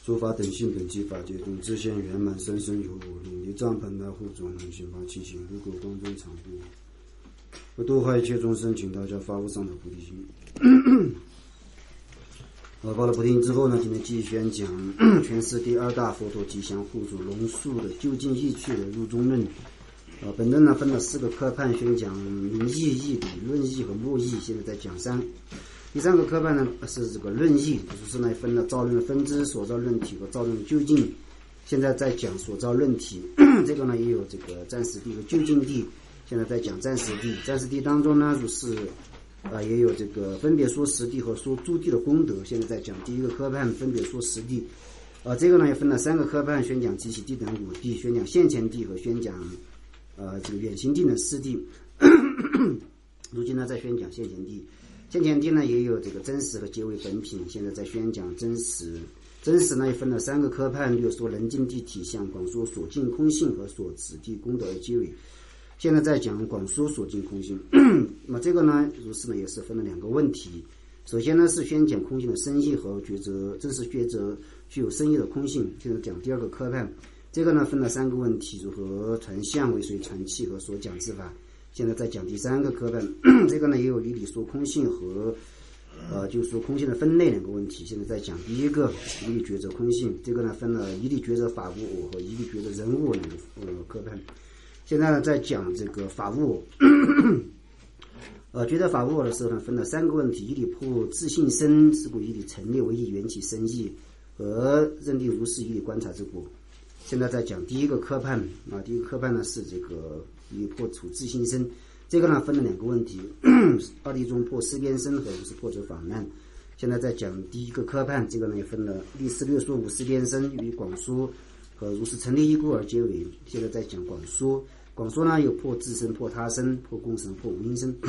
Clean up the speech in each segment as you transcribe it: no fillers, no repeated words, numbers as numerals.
说法等性等技法界中自现圆满生生有我领离藏本来护种能行法起行如果光中常护不度化一切众生，请大家发无上的菩提心。发了菩提心之后呢，今天继续宣讲全世第二大佛陀吉祥护主龙树的究竟义趣的入中论。本论呢分了4个科判，宣讲名义、义理、论义和默义。现在在讲第3个科判呢是这个论义，就是呢分了造论的分支、所造论体和造论的究竟。现在在讲所造论体，这个呢也有这个暂时地和究竟地。现在在讲暂时地，暂时地当中呢就是也有这个分别说实地和说诸地的功德。现在在讲第1个科判，分别说实地。这个呢也分了3个科判，宣讲即起地等5地，宣讲现前地和宣讲这个远行地等4地。如今呢在宣讲现前地。现前地呢也有这个真实和结为本品，现在在宣讲真实。真实呢也分了3个科判，略说能尽地体相，广说所尽空性和所指地功德而结为。现在在讲广说所尽空性。那么这个呢如是呢也是分了2个问题。首先呢是宣讲空性的深义和觉则，真实觉则具有深义的空性。现在讲第2个科判，这个呢分了3个问题，如何传相、为谁传气和所讲之法。现在在讲第3个科判，这个呢也有理说空性和就是说空性的分类2个问题。现在在讲第1个一理觉则空性，这个呢分了一理觉则法无我和一理觉则人无我2个科判。现在呢在讲这个法无我。觉得法无我的时候呢分了3个问题，一理破自性身，是故一理成立为一缘起生义和认定如是一理观察之果。现在在讲第1个科判第1个科判呢是这个一理破处自性身，这个呢分了2个问题，二谛中破思边身和如是破者法难。现在在讲第1个科判，这个呢也分了历史略说无思边身与广说和如是成立依故而结为。现在在讲广说，广说呢有破自身、破他身、破共生、破无因身。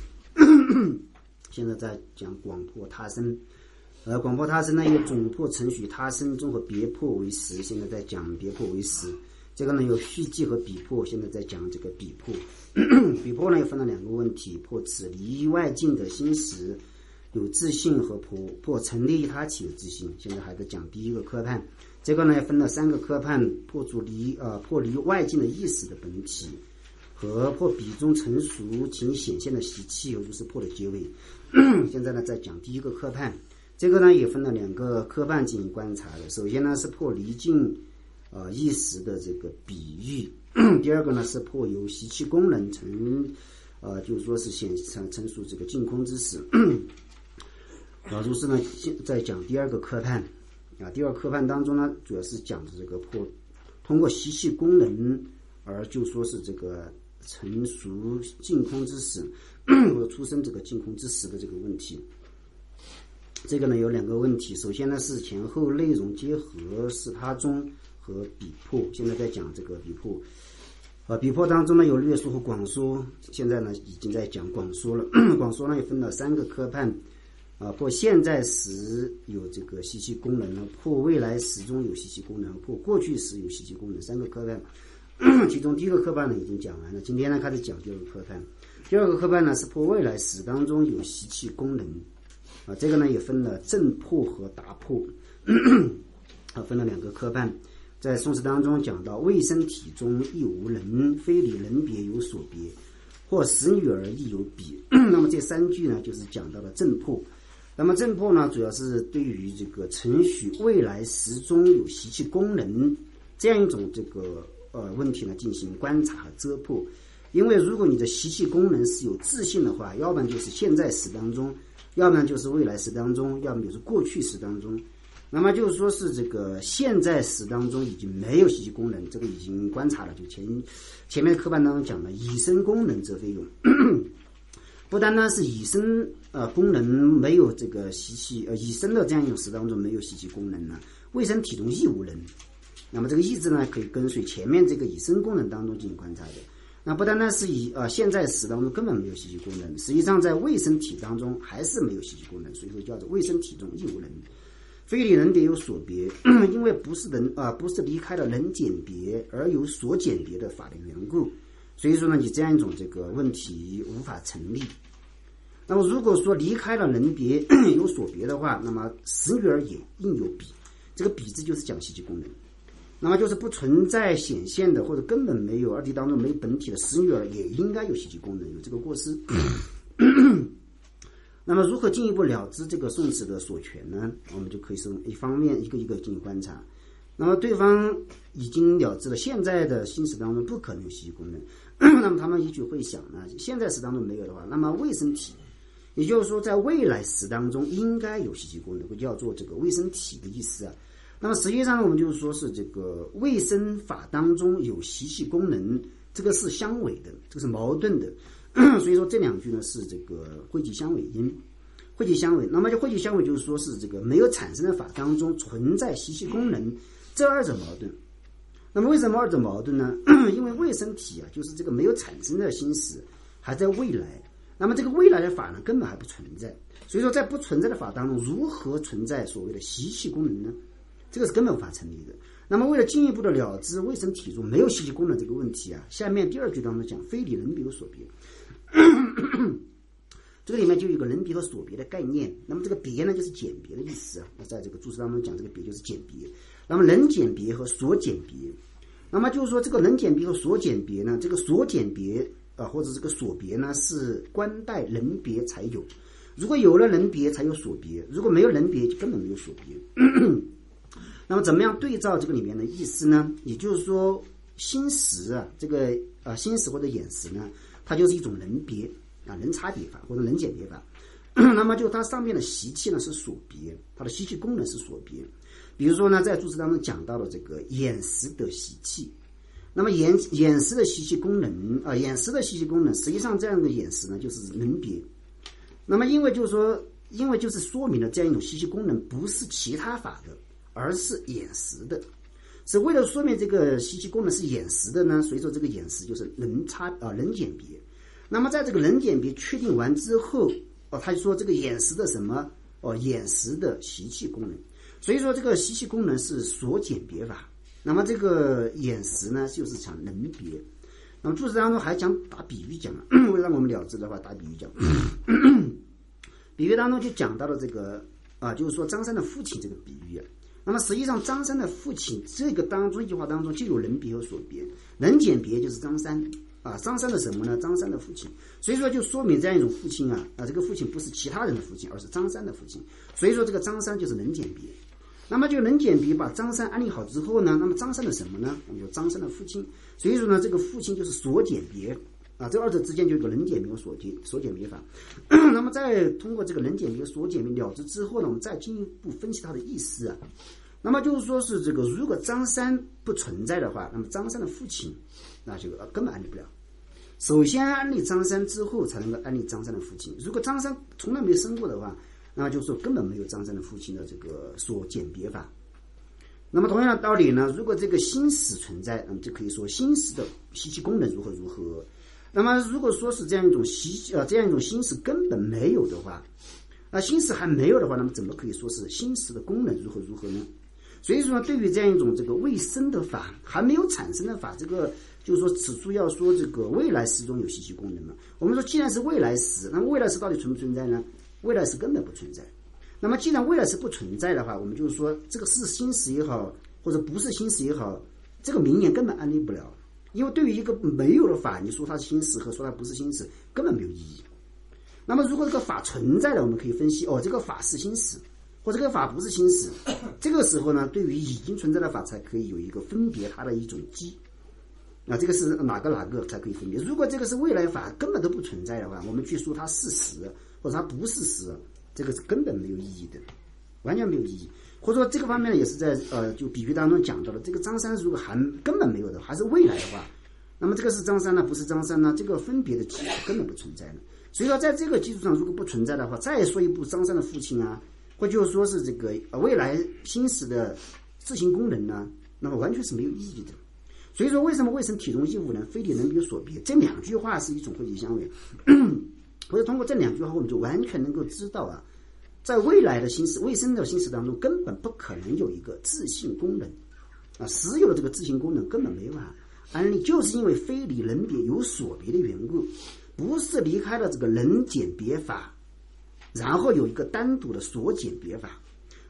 现在在讲广破他身。广破他身呢有总破承许他身中和别破为实。现在在讲别破为实。这个呢有续记和比破，现在在讲这个比破。比破呢又分了2个问题，破此离外境的心识有自性和破成立他起的自性。现在还在讲第1个科判，这个呢也分了3个科判，破离外境的意识的本体和破比中成熟情显现的习气，也就是破的结尾。现在呢在讲第1个科判，这个呢也分了2个科判进行观察的。首先呢是破离境意识的这个比喻，第2个呢是破由习气功能就是说是陈述这个净空之实。如是呢在讲第2个科判第2科判当中呢主要是讲的这个破通过习气功能而就说是这个成熟净空之实或者出生这个净空之实的这个问题。这个呢有2个问题，首先呢是前后内容结合，是他中和比破。现在在讲这个比破。比破当中呢有略说和广说，现在呢已经在讲广说了。广说呢也分了3个科判，破现在时有这个习气功能，破未来时中有习气功能，破过去时有习气功能，3个科判。其中第1个科判呢已经讲完了，今天呢开始讲第2个科判。第2个科判呢是破未来时当中有习气功能。这个呢也分了正破和达破。分了2个科判。在宋词当中讲到未生体中亦无人，非理人别有所别，或使女儿亦有比。那么这3句呢就是讲到了正破。那么正破呢主要是对于这个承许未来时中有习气功能这样一种这个问题呢进行观察和遮破。因为如果你的习气功能是有自信的话，要不然就是现在时当中，要不然就是未来时当中，要么就是过去时当中。那么就是说是这个现在时当中已经没有习气功能，这个已经观察了，就前面科判当中讲了以身功能则非用。不单单是以身功能没有这个习气以身的这样一种时当中没有习气功能呢，未生体中亦无人。那么这个意志呢可以跟随前面这个以身功能当中进行观察的。那不单单是现在时当中根本没有习气功能，实际上在未生体当中还是没有习气功能，所以说叫做未生体中亦无人。非理人别有所别，因为不是离开了人简别而有所简别的法的缘故，所以说呢你这样一种这个问题无法成立。那么如果说离开了人别有所别的话，那么使女儿也应有比， 这个比字就是讲吸气功能。那么就是不存在显现的或者根本没有二谛当中没有本体的实女儿也应该有吸气功能，有这个过失。那么如何进一步了知这个宋词的所权呢？我们就可以从一方面一个一个进行观察。那么对方已经了知了现在的心识当中不可能有吸气功能，那么他们依据会想呢，现在时当中没有的话，那么未生体，也就是说在未来时当中应该有吸气功能，会叫做这个未生体的意思啊。那么实际上我们就是说是这个未生法当中有吸气功能，这个是相违的，这个是矛盾的。所以说这两句呢是这个讳疾相违音，讳疾相违。那么就讳疾相违就是说是这个没有产生的法当中存在吸气功能，这二者矛盾。那么为什么二者矛盾呢？因为未生体啊，就是这个没有产生的心识还在未来，那么这个未来的法呢根本还不存在。所以说在不存在的法当中如何存在所谓的吸气功能呢？这个是根本无法成立的。那么为了进一步的了知未生体中没有吸气功能这个问题啊，下面第二句当中讲非理人别有所别。这个里面就有一个人别和所别的概念。那么这个别呢就是简别的意思啊，在这个注释当中讲这个别就是简别。那么人简别和所简别，那么就是说这个人简别和所简别呢，这个所简别或者这个所别呢是官带人别才有，如果有了人别才有所别，如果没有人别就根本没有所别。那么怎么样对照这个里面的意思呢？也就是说心识啊，这个心识或者眼识呢，它就是一种人别啊，人差别法或者人简别法。那么就它上面的习气呢是所别，它的习气功能是所别。比如说呢，在注释当中讲到了这个眼识的习气，那么眼识的习气功能眼识的习气功能，实际上这样的眼识呢就是人别。那么因为就是说明了这样一种习气功能不是其他法的，而是眼识的。是为了说明这个习气功能是眼识的呢，所以说这个眼识就是人简别。那么在这个人简别确定完之后他就说这个眼识的什么眼识的习气功能，所以说这个习气功能是所简别法。那么这个眼识呢就是讲人别。那么注释当中还讲打比喻讲为了让我们了知的话，打比喻讲比喻当中就讲到了这个就是说张三的父亲这个比喻啊。那么实际上张三的父亲这个当中一句话当中就有人别和所别，人简别就是张三张三的什么呢？张三的父亲。所以说就说明这样一种父亲这个父亲不是其他人的父亲，而是张三的父亲。所以说这个张三就是人简别。那么就人简别把张三安利好之后呢，那么张三的什么呢？我们有张三的父亲。所以说呢，这个父亲就是所简别这二者之间就有一个人简别和所简别法。那么再通过这个人简别所简别了知之后呢，我们再进一步分析它的意思那么就是说是这个如果张三不存在的话，那么张三的父亲那就根本安利不了。首先安利张三之后才能够安利张三的父亲。如果张三从来没有生过的话，那就是说根本没有张三的父亲的这个所简别法。那么同样的道理呢，如果这个心识存在，那么就可以说心识的习气功能如何如何。那么如果说是这样一种心识根本没有的话，心识还没有的话，那么怎么可以说是心识的功能如何如何呢？所以说对于这样一种这个未生的法，还没有产生的法，这个就是说此处要说这个未来时中有习气功能嘛。我们说既然是未来时，那么未来时到底存不存在呢？未来时根本不存在。那么既然未来时不存在的话，我们就是说这个是心识也好，或者不是心识也好，这个名言根本安利不了。因为对于一个没有的法，你说它是心识和说它不是心识根本没有意义。那么如果这个法存在了，我们可以分析这个法是心识或者这个法不是心识，这个时候呢，对于已经存在的法才可以有一个分别它的一种机。这个是哪个才可以分别。如果这个是未来法根本都不存在的话，我们去说它是实或者它不是实，这个是根本没有意义的，完全没有意义。或者说这个方面也是在就比喻当中讲到的，这个张三如果还根本没有的，还是未来的话，那么这个是张三呢，不是张三呢，这个分别的基础根本不存在了。所以说在这个基础上如果不存在的话，再说一部张三的父亲或者说是这个未来心识的自行功能呢，那么完全是没有意义的。所以说为什么未生体中亦无能，非理人别所别，这两句话是一种讳疾相违。或者通过这两句话，我们就完全能够知道在未来的心识未生的心识当中根本不可能有一个自性功能实有的这个自性功能根本没办法安利，就是因为非理人别有所别的缘故，不是离开了这个人简别法，然后有一个单独的所简别法，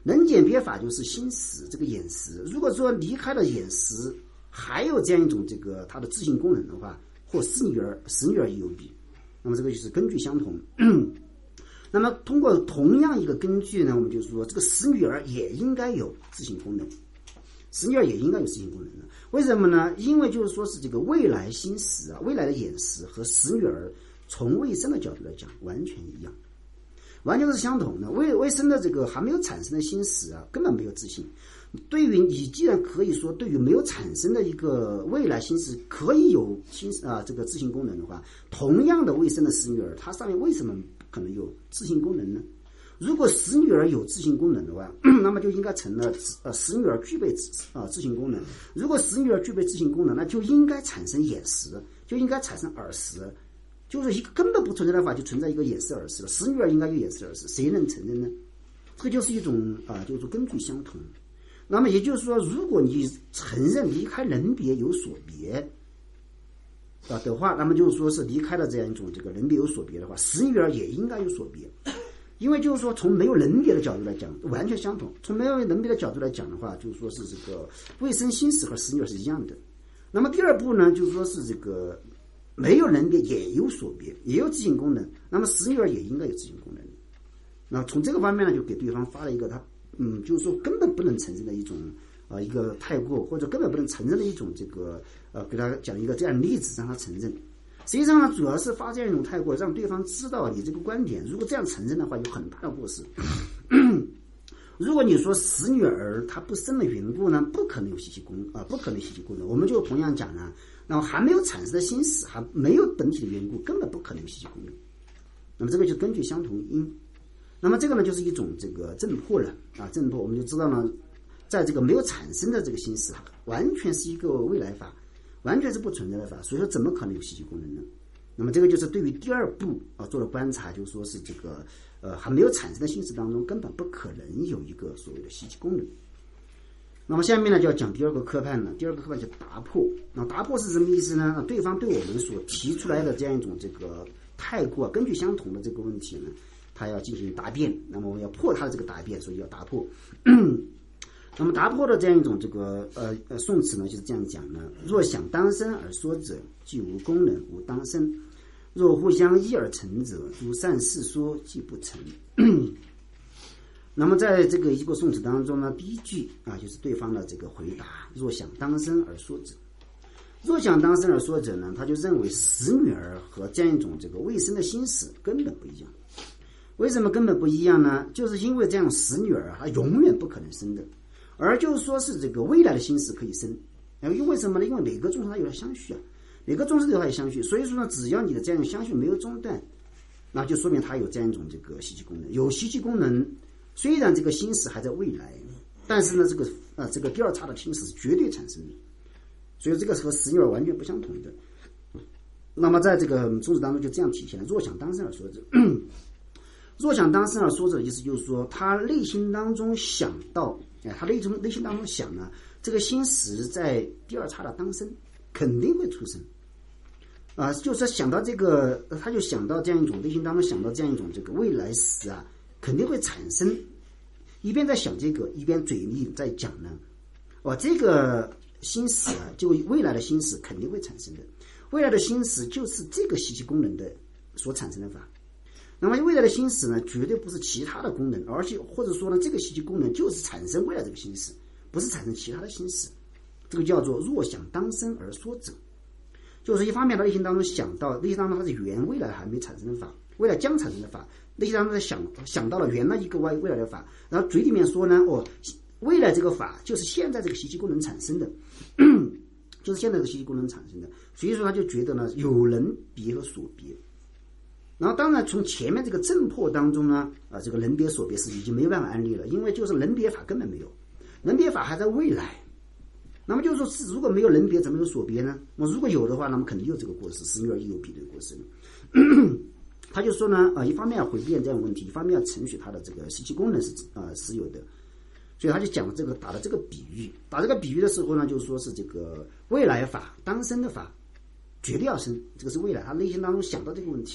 人简别法就是心识这个眼识，如果说离开了眼识，还有这样一种这个它的自性功能的话，或使女儿也有比，那么这个就是根据相同。那么通过同样一个根据呢，我们就说这个使女儿也应该有自性功能，使女儿也应该有自性功能的。为什么呢？因为就是说是这个未来心识啊，未来的眼识和使女儿从未生的角度来讲完全一样，完全是相同的。未生的这个还没有产生的心识啊，根本没有自性。对于你既然可以说对于没有产生的一个未来心识可以有这个自性功能的话，同样的未生的使女儿，它上面为什么可能有自性功能呢？如果使女儿有自性功能的话，那么就应该成了使女儿具备自性功能。如果使女儿具备自性功能，那就应该产生眼识，就应该产生耳识，就是一个根本不存在的话，就存在一个眼识耳识了。使女儿应该有眼识耳识，谁能承认呢？这个就是一种就是根据相同。那么也就是说，如果你承认离开人别有所别的话，那么就是说是离开了这样一种这个人别有所别的话，使女儿也应该有所别。因为就是说从没有人别的角度来讲完全相同，从没有人别的角度来讲的话，就是说是这个未生心识和使女儿是一样的。那么第二步呢，就是说是这个没有人别也有所别，也有自性功能，那么使女儿也应该有自性功能。那从这个方面呢，就给对方发了一个他就是说根本不能承认的一种一个太过，或者根本不能承认的一种这个给他讲一个这样的例子让他承认。实际上呢，主要是发这样一种太过，让对方知道你这个观点，如果这样承认的话，有很大的过失。如果你说使女儿她不生的缘故呢，不可能有习气功不可能习气功能，我们就同样讲呢，那么还没有产生的心识，还没有本体的缘故，根本不可能有习气功能。那么这个就根据相同因。那么这个呢，就是一种这个正破了正破，我们就知道呢，在这个没有产生的这个心识，完全是一个未来法，完全是不存在的法，所以说怎么可能有习气功能呢？那么这个就是对于第二步做了观察，就是说是这个还没有产生的心识当中根本不可能有一个所谓的习气功能。那么下面呢就要讲第二个科判了，第二个科判就答破。那答破是什么意思呢？对方对我们所提出来的这样一种这个太过根据相同的这个问题呢，他要进行答辩，那么我们要破他的这个答辩，所以要答破。那么答破的这样一种这个宋词呢，就是这样讲的：若想当生而说者，即无功能，无当生；若互相依而成者，如善事说，即不成。那么在这个一个宋词当中呢，第一句就是对方的这个回答：若想当生而说者。若想当生而说者呢，他就认为使女儿和这样一种这个未生的心识根本不一样。为什么根本不一样呢？就是因为这样使女儿它永远不可能生的，而就是说是这个未来的心识可以生。因为什么呢？因为每个众生它有了相续每个众生都有它的相续，所以说呢，只要你的这样相续没有中断，那就说明它有这样一种这个习气功能。有习气功能，虽然这个心识还在未来，但是呢，这个第二差的心识是绝对产生的，所以这个和使女儿完全不相同的。那么在这个宗旨当中就这样体现了：若想当生而说者。若想当生而说者的意思就是说，他内心当中想到，他内心当中想呢，这个心识在第二刹那当生肯定会出生就是想到这个，他就想到这样一种内心当中想到这样一种这个未来时肯定会产生，一边在想这个，一边嘴里在讲呢，这个心识就未来的心识肯定会产生的，未来的心识就是这个习气功能的所产生的法。那么未来的心识呢，绝对不是其他的功能，而且或者说呢，这个习气功能就是产生未来这个心识，不是产生其他的心识。这个叫做若想当生而说者，就是一方面他内心当中想到，内心当中它是原未来还没产生的法，未来将产生的法，内心当中想到了原来一个未来的法，然后嘴里面说呢，未来这个法就是现在这个习气功能产生的，就是现在这个习气功能产生的，所以说他就觉得呢，有人别和所别。然后当然从前面这个正破当中呢，这个人别所别是已经没有办法安立了，因为就是人别法根本没有，人别法还在未来。那么就是说，如果没有人别，怎么有所别呢？如果有的话，那么肯定有这个过失，使女儿也有比这个过失。他就说呢，一方面要回辩这样的问题，一方面要承许他的这个习气功能是有的，所以他就讲这个打了这个比喻，打这个比喻的时候呢，就是说是这个未来法当生的法绝对要生，这个是未来，他内心当中想到这个问题，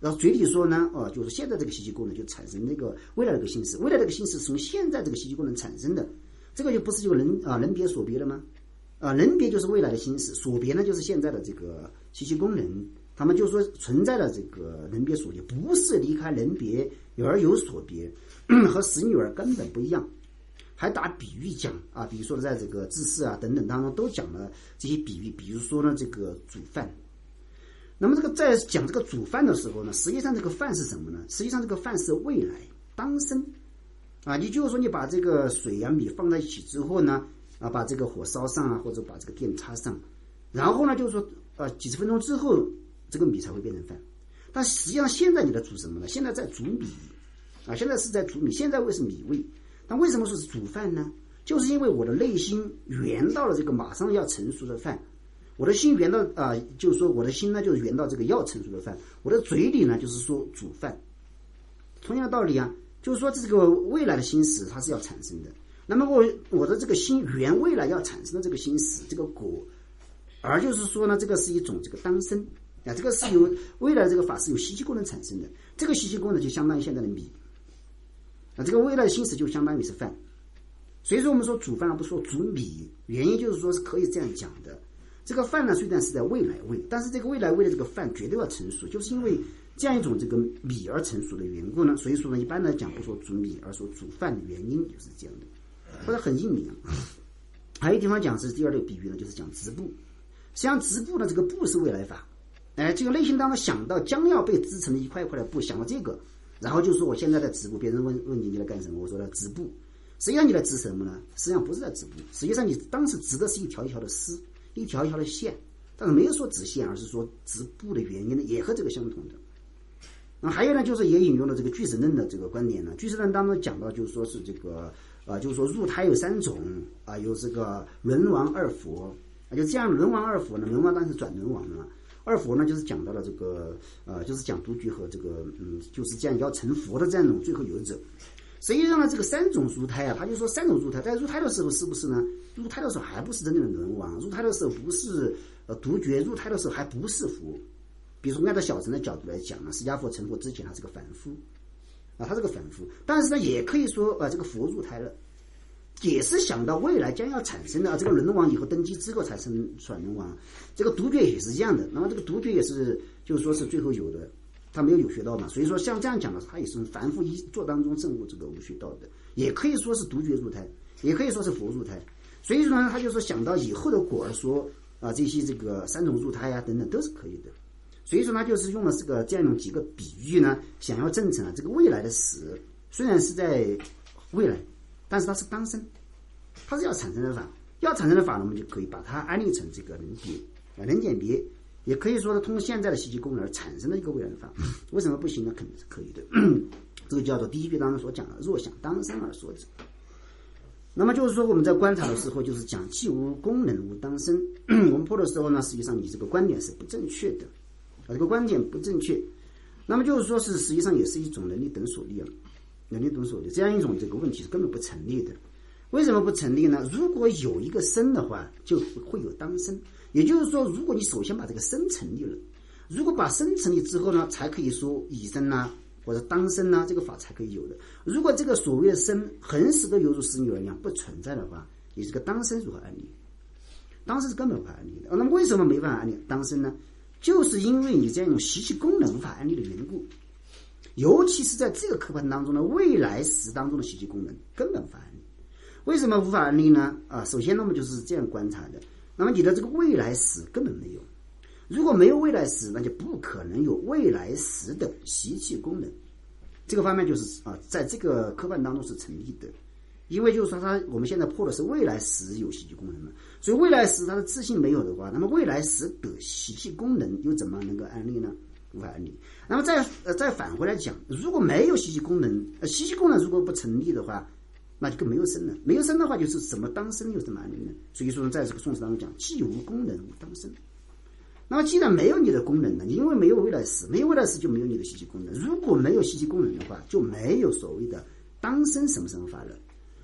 然后嘴里说呢，就是现在这个信息功能就产生那个未来这个心识，未来这个心识是从现在这个信息功能产生的，这个就不是就人别所别了吗？人别就是未来的心识，所别呢就是现在的这个信息功能。他们就说存在的这个人别所别，不是离开人别而有所别，和实女儿根本不一样。还打比喻讲啊，比如说在这个知识啊等等当中都讲了这些比喻，比如说呢这个煮饭。那么这个在讲这个煮饭的时候呢，实际上这个饭是什么呢？实际上这个饭是未来当生啊，你就是说你把这个水啊米放在一起之后呢，把这个火烧上啊，或者把这个电插上，然后呢就是说几十分钟之后这个米才会变成饭。但实际上现在你在煮什么呢？现在在煮米啊，现在是在煮米，现在为是米味。但为什么说是煮饭呢？就是因为我的内心圆到了这个马上要成熟的饭，我的心圆到就是说我的心呢就是圆到这个要成熟的饭，我的嘴里呢就是说煮饭。同样的道理啊，就是说这个未来的心识它是要产生的。那么我的这个心圆未来要产生的这个心识这个果，而就是说呢，这个是一种这个当生啊，这个是由未来的这个法是由吸气功能产生的，这个吸气功能就相当于现在的米啊，这个未来的心识就相当于是饭。所以说我们说煮饭而不说煮米，原因就是说是可以这样讲的。这个饭呢虽然是在未来位，但是这个未来位的这个饭绝对要成熟，就是因为这样一种这个米而成熟的缘故呢，所以说呢一般来讲不说煮米而说煮饭的原因就是这样的，或者很硬明。还有地方讲是第二个比喻呢，就是讲织布。实际上织布呢这个布是未来法，这个内心当中想到将要被织成的一块一块的布，想到这个，然后就说我现在在织布，别人问你在干什么，我说在织布。实际上你在织什么呢？实际上不是在织布，实际上你当时织的是一条一条的丝，一条一条的线，但是没有说织线，而是说织布的原因呢也和这个相同的。还有呢就是也引用了这个俱舍论的这个观点呢，俱舍论当中讲到就是说是这个就是说入胎有三种啊，有这个轮王二佛啊，就这样轮王二佛呢，轮王当然是转轮王了，二佛呢就是讲到了这个就是讲独居和这个就是这样要成佛的这样一种最后有者。实际上呢，这个三种入胎啊，他就说三种入胎，在入胎的时候是不是呢？入胎的时候还不是真正的轮王，入胎的时候不是独觉，入胎的时候还不是佛。比如说按照小乘的角度来讲呢，释迦佛成佛之前他是个凡夫啊，他是个凡夫，但是呢也可以说这个佛入胎了，也是想到未来将要产生的这个轮王以后登基之后才成转轮王，这个独觉也是这样的。那么这个独觉也是就是说是最后有的。他没有学道嘛，所以说像这样讲的，他也是凡夫一座当中证悟这个无学道的，也可以说是独觉入胎，也可以说是佛入胎。所以说呢，他就说想到以后的果儿说这些这个三种入胎啊等等都是可以的。所以说他就是用了这样几个比喻呢，想要证成这个未来的死虽然是在未来，但是它是当生，它是要产生的法，要产生的法呢，我们就可以把它安立成这个人别人简别。也可以说呢，通过现在的吸气功能而产生的一个未来的法，为什么不行呢？肯定是可以的。这个叫做第一句当中所讲的若想当生而说之。那么就是说我们在观察的时候，就是讲既无功能无当生。我们破的时候呢，实际上你这个观点是不正确的，这个观点不正确。那么就是说是实际上也是一种能力等所立了，能力等所立这样一种这个问题是根本不成立的。为什么不成立呢？如果有一个生的话，就会有当生。也就是说，如果你首先把这个生成立了，如果把生成立之后呢，才可以说以生啊，或者当生啊，这个法才可以有的。如果这个所谓的生恒时都犹如使女儿一样不存在的话，你这个当生如何安立？当生是根本无法安立的。那么为什么没办法安立当生呢？就是因为你这样一种习气功能无法安立的缘故。尤其是在这个课本当中的未来时当中的习气功能根本无法安立。为什么无法安立呢？首先那么就是这样观察的。那么你的这个未来时根本没有，如果没有未来时，那就不可能有未来时的习气功能。这个方面就是在这个科判当中是成立的，因为就是说我们现在破的是未来时有习气功能嘛，所以未来时它的自性没有的话，那么未来时的习气功能又怎么能够安立呢？无法安立。那么再返回来讲，如果没有习气功能，习气功能如果不成立的话，那就更没有生了。没有生的话，就是什么当生又怎么安立呢？所以说在这个宋词当中讲，既无功能无当生。那么既然没有你的功能呢，因为没有未来时，没有未来时就没有你的习气功能。如果没有习气功能的话，就没有所谓的当生什么什么法了。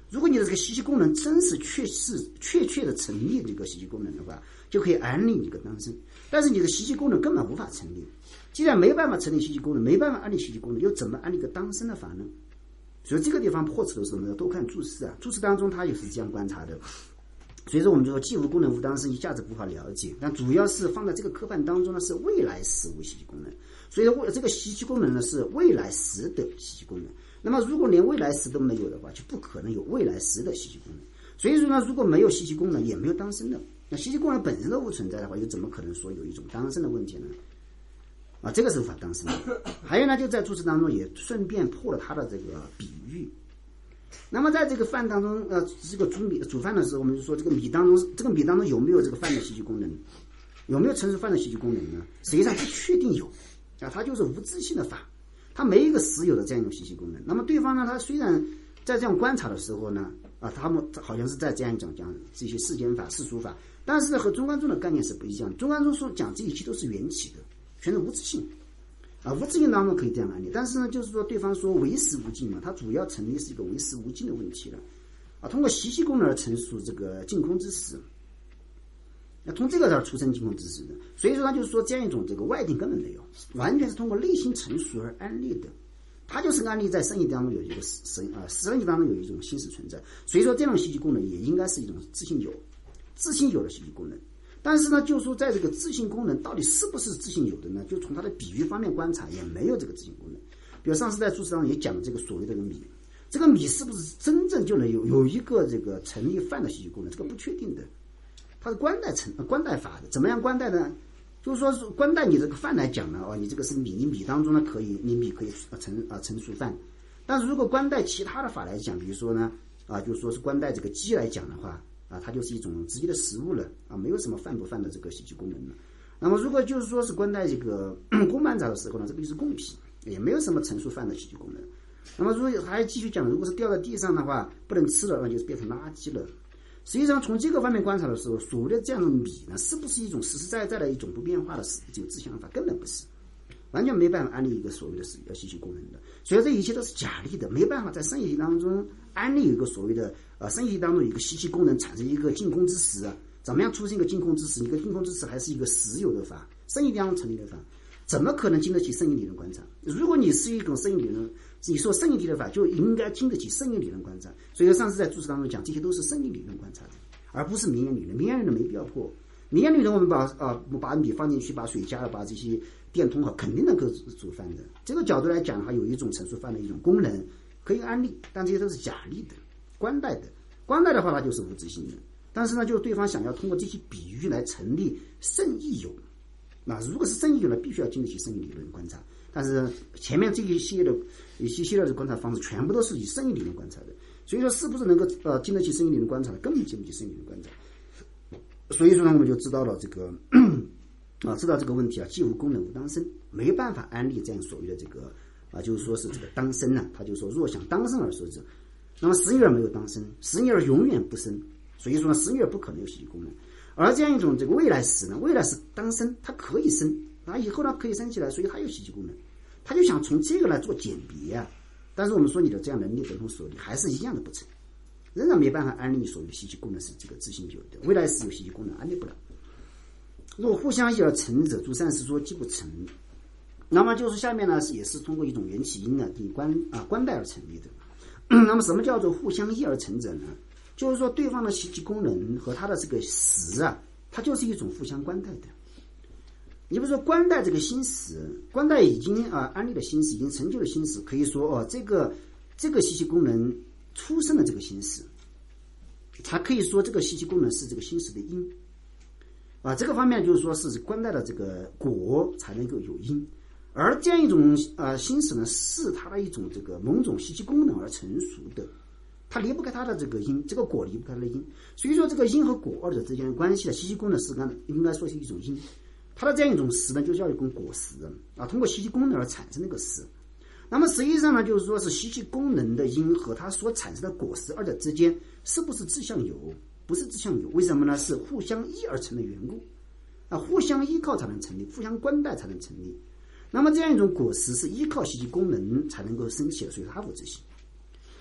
如果你的这个信息功能真是确切的成立这个信息功能的话，就可以安利一个当生。但是你的信息功能根本无法成立，既然没办法成立信息功能，没办法安利信息功能，又怎么安利一个当生的法呢？所以这个地方破除的时候，我们要多看注释啊。注释当中它也是这样观察的。所以说我们就说既无功能无当生，一下子无法了解。但主要是放在这个科判当中呢，是未来时无信息功能。所以说这个信息功能呢是未来时的信息功能。那么如果连未来时都没有的话，就不可能有未来时的信息功能。所以说呢，如果没有信息功能，也没有当生的。那信息功能本身都不存在的话，又怎么可能说有一种当生的问题呢？啊，这个是无法当生的。还有呢，就在注释当中也顺便破了他的这个比喻。那么在这个饭当中，这个煮饭的时候，我们就说这个米当中有没有这个饭的信息功能，有没有成熟饭的信息功能呢？实际上不确定有，啊，它就是无自性的法，它没一个实有的这样一种信息功能。那么对方呢，他虽然在这样观察的时候呢，啊，他们好像是在这样一种讲这些世间法、世俗法，但是呢，和中观中的概念是不一样。中观中说讲这一切都是缘起的，全是无自性。啊，无自性当中可以这样安利，但是呢，就是说对方说唯识无尽嘛，它主要成立是一个唯识无尽的问题了，啊，通过习气功能而陈述这个净空之实，那从这个而出生净空之实的，所以说他就是说这样一种这个外定根本没有，完全是通过内心陈述而安立的，它就是安立在生意当中有一个生意当中有一种心识存在，所以说这种习气功能也应该是一种自性有的习气功能。但是呢，就是说在这个自性功能到底是不是自性有的呢？就从它的比喻方面观察，也没有这个自性功能。比如上次在注释当中也讲这个所谓的米，这个米是不是真正就能有一个这个成立饭的信息功能？这个不确定的，它是观待法的。怎么样观待呢？就是说观待你这个饭来讲呢，你这个是米，你米当中呢你米可以成熟饭。但是如果观待其他的法来讲，比如说呢就是说是观待这个鸡来讲的话。啊，它就是一种直接的食物了啊，没有什么饭不饭的这个信息功能了。那么如果就是说是观待这个公班杂的时候呢，这个就是供品，也没有什么成熟饭的信息功能。那么如果还继续讲，如果是掉在地上的话，不能吃了，那就是变成垃圾了。实际上从这个方面观察的时候，所谓的这样的米呢，是不是一种实实在在的一种不变化的这个自相法？根本不是，完全没办法安立一个所谓的信息功能的。所以这一切都是假立的，没办法在生意当中安立一个所谓的生意当中有一个信息功能，产生一个净空之实啊。怎么样出现一个净空之实？一个净空之实还是一个实有的法，生意当中成立的法，怎么可能经得起生意理论观察？如果你是一种生意理论，你说生意理论法就应该经得起生意理论观察。所以说上次在注释当中讲，这些都是生意理论观察的，而不是名言理论。名言理论没必要破。名言理论我们把米放进去，把水加了，把这些电通好，肯定能够煮饭的。这个角度来讲的话，有一种成熟饭的一种功能可以安利，但这些都是假立的、观待的。观待的话，它就是无自性的。但是呢，就是对方想要通过这些比喻来成立圣意有。那如果是圣意有呢，必须要经得起圣意理论观察。但是前面这一系列的观察方式，全部都是以圣意理论观察的。所以说，是不是能够经得起圣意理论观察的，根本经不起圣意理论观察。所以说呢，我们就知道了这个知道这个问题啊，既无功能无当生，没办法安立这样所谓的这个就是说是这个当生呢，他就说若想当生而说之，那么实义而没有当生，实义而永远不生，所以说呢，实义而不可能有信息功能。而这样一种这个未来时呢，未来时当生，它可以生，以后呢可以生起来，所以它有信息功能，他就想从这个来做鉴别啊。但是我们说你的这样能力等同所力，还是一样的不成。仍然没办法安利所谓信息功能是这个自性有的，未来是有信息功能安利不了。若互相异而成者，诸善事说既不成。那么就是下面呢也是通过一种缘起因呢以观待而成立的。那么什么叫做互相异而成者呢？就是说对方的信息功能和他的这个实它就是一种互相观待的。你比如说观待这个心识，观待已经安立的心识，已经成就的心识，可以说这个信息功能出生的这个心识，它可以说这个信息功能是这个心识的因这个方面就是说是观待的这个果才能够有因，而这样一种心识呢，是它的一种这个某种信息功能而成熟的，它离不开它的这个因，这个果离不开它的因，所以说这个因和果二者之间的关系的信息功能是应该说是一种因，它的这样一种实呢，就叫一种果实通过信息功能而产生那个实。那么实际上呢，就是说是信息功能的因和它所产生的果实二者之间是不是自相有？不是自相有，为什么呢？是互相依而成的缘故互相依靠才能成立，互相观待才能成立。那么这样一种果实是依靠信息功能才能够升起的，所以它无自性。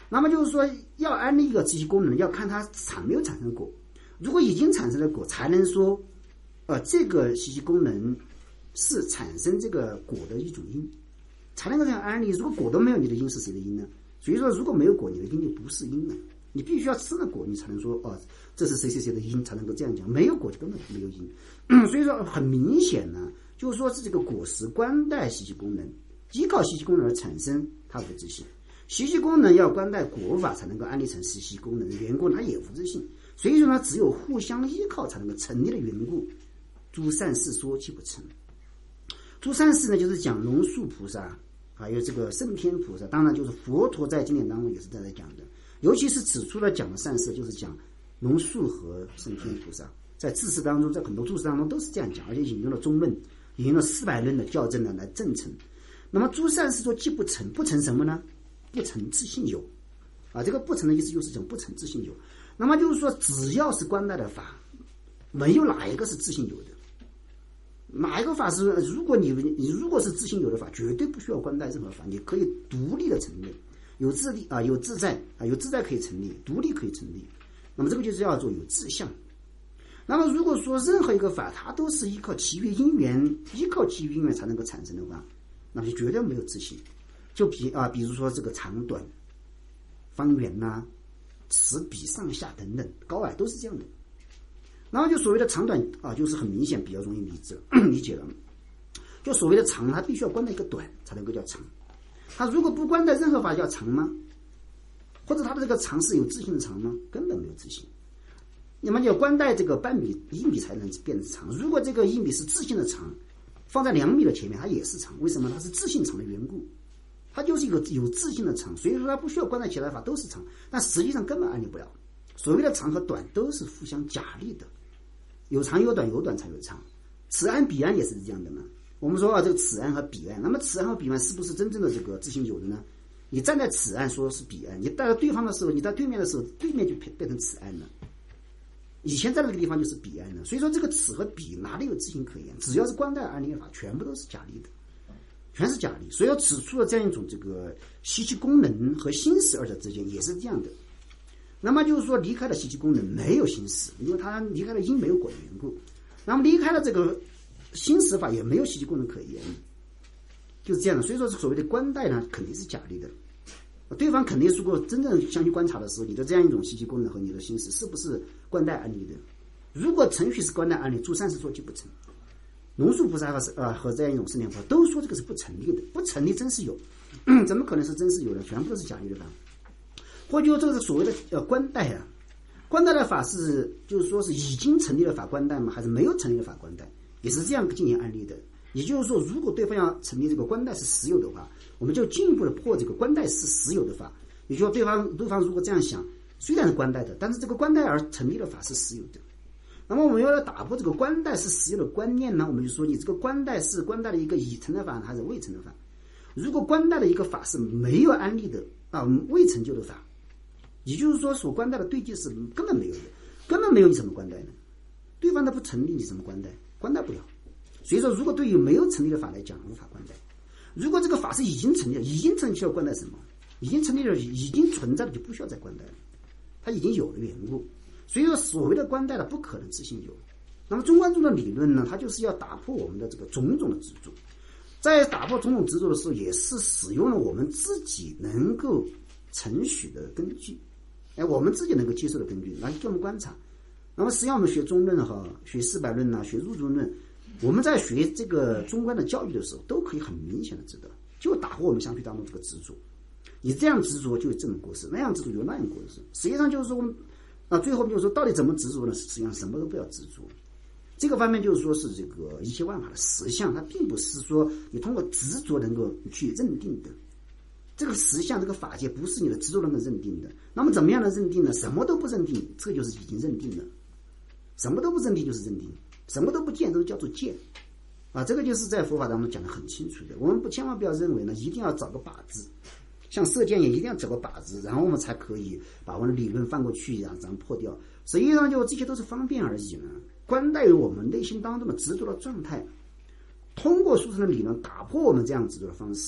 那么就是说，要安利一个知悉功能，要看它没有产生果。如果已经产生了果，才能说，这个信息功能是产生这个果的一种因，才能够这样安利。如果果都没有，你的因是谁的因呢？所以说，如果没有果，你的因就不是因了。你必须要吃了果，你才能说这是谁谁谁的因，才能够这样讲。没有果就根本没有因。所以说，很明显呢，就是说是这个果实关带信息功能，依靠信息功能而产生它的自性。信息功能要关带果法才能够安立成信息功能的缘故，它也无自性。所以说呢，只有互相依靠才能够成立的缘故，诸善事说即不成。诸善事呢，就是讲龙树菩萨，还有这个圣天菩萨，当然就是佛陀在经典当中也是在讲的。尤其是指出了讲的善事，就是讲龙树和圣天菩萨，在智释当中，在很多注释当中都是这样讲，而且引用了中论，引用了400论的校正呢来证成。那么诸善事说即不成，不成什么呢？不成自性有。这个不成的意思就是讲不成自性有。那么就是说，只要是关带的法，没有哪一个是自性有的。哪一个法是，如果你如果是自性有的法，绝对不需要关带任何法，你可以独立的成立。有自立有自在有自在可以成立，独立可以成立。那么这个就是要做有自相。那么如果说任何一个法，它都是依靠其余因缘，才能够产生的话，那么就绝对没有自性。就比如说这个长短、方圆尺比上下等等，高矮都是这样的。然后就所谓的长短就是很明显，比较容易理解了。就所谓的长，它必须要关带一个短才能够叫长。它如果不关带任何法叫长吗？或者它的这个长是有自性的长吗？根本没有自性。那么你要关带这个半米、1米才能变成长。如果这个1米是自性的长，放在2米的前面，它也是长。为什么？它是自性长的缘故，它就是一个有自性的长，所以说它不需要关带其他法都是长，但实际上根本安利不了。所谓的长和短都是互相假立的，有长有短，有短才有长。此岸彼岸也是这样的嘛。我们说这个此岸和彼岸，那么此岸和彼岸是不是真正的这个自性有的呢？你站在此岸说是彼岸，你带到对方的时候，你在对面的时候，对面就变成此岸了。以前在那个地方就是彼岸了。所以说这个此和彼哪里有自性可言？只要是关带安立法，全部都是假立的，全是假立。所以要指出了这样一种这个习气功能和心识二者之间也是这样的。那么就是说离开了习气功能没有心识，因为它离开了因没有果的缘故。那么离开了这个心识法也没有习气功能可言，就是这样的。所以说所谓的关带呢，肯定是假立的。对方肯定如果真正相去观察的时候，你的这样一种习气功能和你的心识是不是关带安立的？如果程序是关带安立，诸善事说就不成。龙树菩萨和这样一种圣天菩萨都说这个是不成立的，不成立真是有，怎么可能是真是有的？全部都是假立的吧？或者这个所谓的关带关带的法是就是说是已经成立的法关带吗？还是没有成立的法关带？也是这样进行安立的。也就是说，如果对方要成立这个关带是实有的话，我们就进一步的破这个关带是实有的法。也就是说，对方如果这样想，虽然是关带的，但是这个关带而成立的法是实有的。那么我们要来打破这个关带是实有的观念呢，我们就说你这个关带是关带的一个已成的法还是未成的法？如果关带的一个法是没有安立的未成就的法，也就是说所关带的对境是根本没有的，根本没有你怎么关带呢？对方的不成立，你怎么关带？关带不了。所以说，如果对于没有成立的法来讲，无法关带。如果这个法是已经成立了，已经成立需要关带什么？已经成立了，已经存在了，就不需要再关带了，它已经有了缘故。所以说，所谓的关带的不可能自性有。那么中观中的理论呢，它就是要打破我们的这个种种的执着。在打破种种执着的时候，也是使用了我们自己能够承许的根据，我们自己能够接受的根据来给我们观察。那么实际上我们学中论学400论学入中论，我们在学这个中观的教育的时候，都可以很明显的知道，就打破我们相续当中这个执着。你这样执着就有这种过失，那样执着有那样过失。实际上就是说，最后就是说，到底怎么执着呢？实际上什么都不要执着。这个方面就是说是这个一切万法的实相，它并不是说你通过执着能够去认定的。这个实相，这个法界不是你的执着能够认定的。那么怎么样的认定呢？什么都不认定，这个就是已经认定了。什么都不认定就是认定，什么都不见都叫做见。这个就是在佛法当中讲得很清楚的。我们千万不要认为呢，一定要找个靶子，像射箭也一定要找个靶子，然后我们才可以把我们的理论放过去，然后破掉。实际上就这些都是方便而已呢。关带于我们内心当中的执着的状态，通过书生的理论打破我们这样执着的方式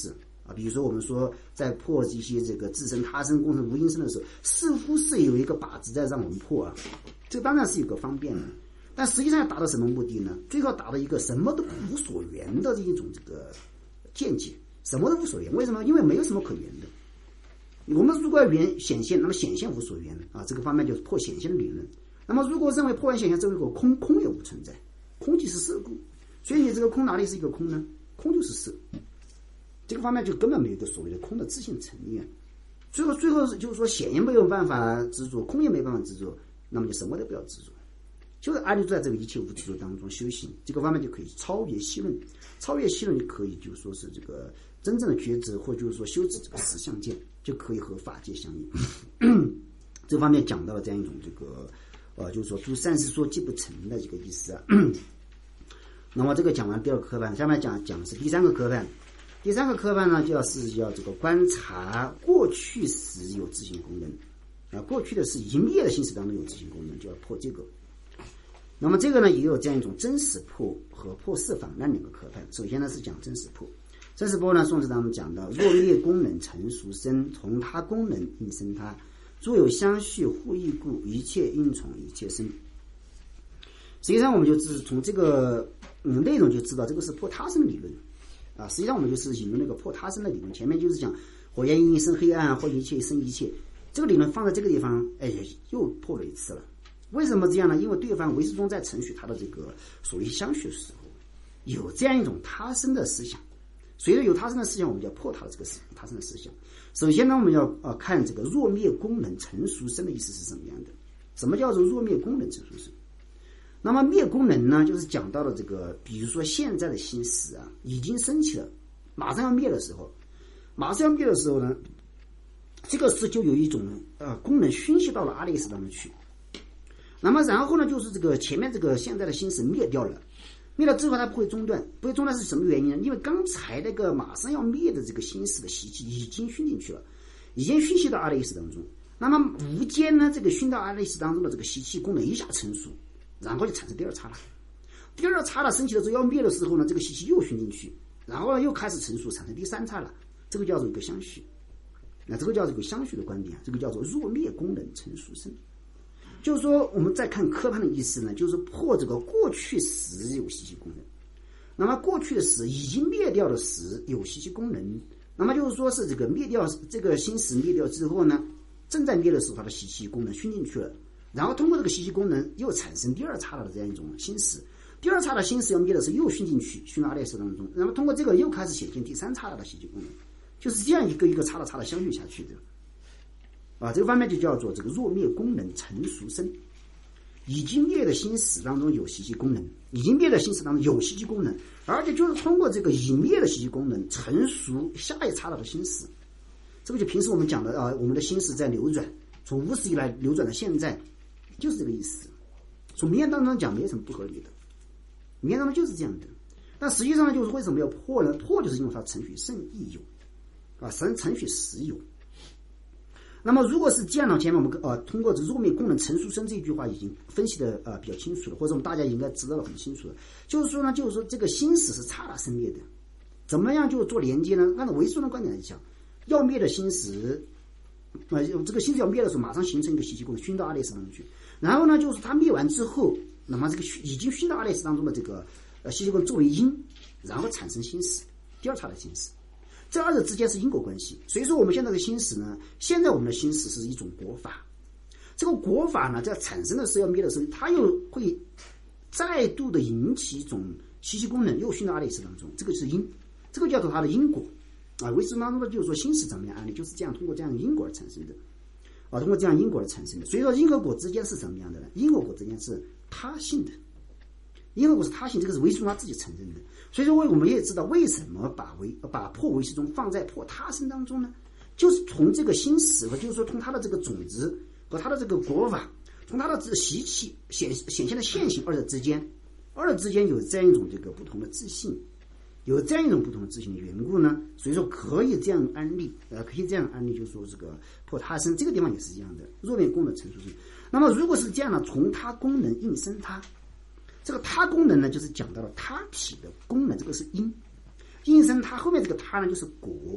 比如说我们说在破一些这个自身他生共生无因生的时候，似乎是有一个靶子在让我们破啊，这当然是有个方便的，但实际上要达到什么目的呢？最后达到一个什么都无所缘的一种这个见解，什么都无所缘。为什么？因为没有什么可缘的。我们如果要缘显现，那么显现无所缘啊，这个方面就是破显现的理论。那么如果认为破完显现之后空，空也无存在，空即是色故，所以你这个空哪里是一个空呢？空就是色。这个方面就根本没有一个所谓的空的自性成立啊。最后就是说显也没有办法执着，空也没办法执着，那么就什么都不要执着，就是安立在这个一切无执着当中修行，这个方面就可以超越细论，超越细论就可以就是说是这个真正的觉知，或就是说修持这个实相见，就可以和法界相应。这方面讲到了这样一种这个就是说诸善事说即不成的这个意思啊。那么这个讲完第二个科判，下面讲的是第三个科判。第三个科判呢，就是要这个观察过去时有自性功能啊，过去的是已灭的心识当中有自性功能，就要破这个。那么这个呢，也有这样一种真实破和破四法那两个科判。首先呢是讲真实破，真实破呢，宋词当中讲到：若灭功能成熟生，从他功能应生他，若有相续互异故，一切应从一切生。实际上我们就是从这个内容就知道，这个是破他生理论啊。实际上我们就是引用那个破他生的理论，前面就是讲火焰因生黑暗，或一切生一切，这个理论放在这个地方，又破了一次了。为什么这样呢？因为对方唯识宗在承许他的这个所谓相续的时候，有这样一种他生的思想，随着有他生的思想，我们就要破他的这个他生的思想。首先呢，我们要看这个若灭功能成熟生的意思是什么样的。什么叫做若灭功能成熟生？那么灭功能呢，就是讲到了这个，比如说现在的心识啊，已经升起了，马上要灭的时候呢，这个时就有一种功能熏习到了阿赖耶识当中去。那么然后呢，就是这个前面这个现在的心识灭掉了，灭了之后它不会中断，不会中断是什么原因呢？因为刚才那个马上要灭的这个心识的习气已经熏进去了，已经熏习到阿赖耶识当中。那么无间呢，这个熏到阿赖耶识当中的这个习气功能一下成熟，然后就产生第二刹那。第二刹那升起了之后要灭的时候呢，这个习气又熏进去，然后呢又开始成熟，产生第三刹那，这个叫做一个相续。那这个叫做一个相续的观点，这个叫做若灭功能成熟生。就是说我们再看科判的意思呢，就是破这个过去时有习气功能。那么过去的时已经灭掉的时有习气功能，那么就是说是这个灭掉这个心识灭掉之后呢，正在灭的时候它的习气功能熏进去了，然后通过这个习气功能又产生第二刹那的这样一种心识，第二刹那心识要灭的时候又熏进去，熏到阿赖耶识当中，然后通过这个又开始显现第三刹那的习气功能，就是这样一个一个刹那相续下去的。这个方面就叫做这个若灭功能成熟生。已经灭的心识当中有习气功能，已经灭的心识当中有习气功能，而且就是通过这个已灭的习气功能成熟下一刹那的心识。这个就平时我们讲的我们的心识在流转，从无始以来流转到现在，就是这个意思。从名言当中讲没有什么不合理的，名言当中就是这样的。但实际上就是为什么要破呢？破就是因为它承许圣意有承许实有。那么如果是这样的，前面我们通过这若灭功能成熟生这一句话已经分析的比较清楚了，或者我们大家应该知道的很清楚了。就是说这个心识是刹那生灭的，怎么样就做连接呢？按照唯识宗的观点来讲，要灭的心识这个心识要灭的时候，马上形成一个习气功能熏到阿赖耶识当中去，然后呢就是它灭完之后，那么这个已经熏到阿赖耶识当中的这个习气功能作为因，然后产生心识，第二刹那心识。这二者之间是因果关系，所以说我们现在的心识呢，现在我们的心识是一种果法，这个果法呢，在产生的时候要灭的时候，它又会再度的引起一种习气功能，又熏到阿赖耶识当中，这个是因，这个叫做它的因果唯识当中的就是说心识怎么样案例，就是这样通过这样的因果而产生的通过这样因果而产生的。所以说因和果之间是什么样的呢？因和果之间是他性的，因和果是他性，这个是唯识宗他自己承认的。所以说我们也知道为什么把破唯识宗放在破他生当中呢？就是从这个心识和就是说从他的这个种子和他的这个果法，从他的这个习气显现的现行二者之间有这样一种这个不同的自性，有这样一种不同的自性的缘故呢，所以说可以这样安利就是说这个破他生这个地方也是一样的，若灭功能成熟生。那么如果是这样呢，从他功能应生他，这个他功能呢，就是讲到了他体的功能，这个是因，应生他后面这个他呢就是果，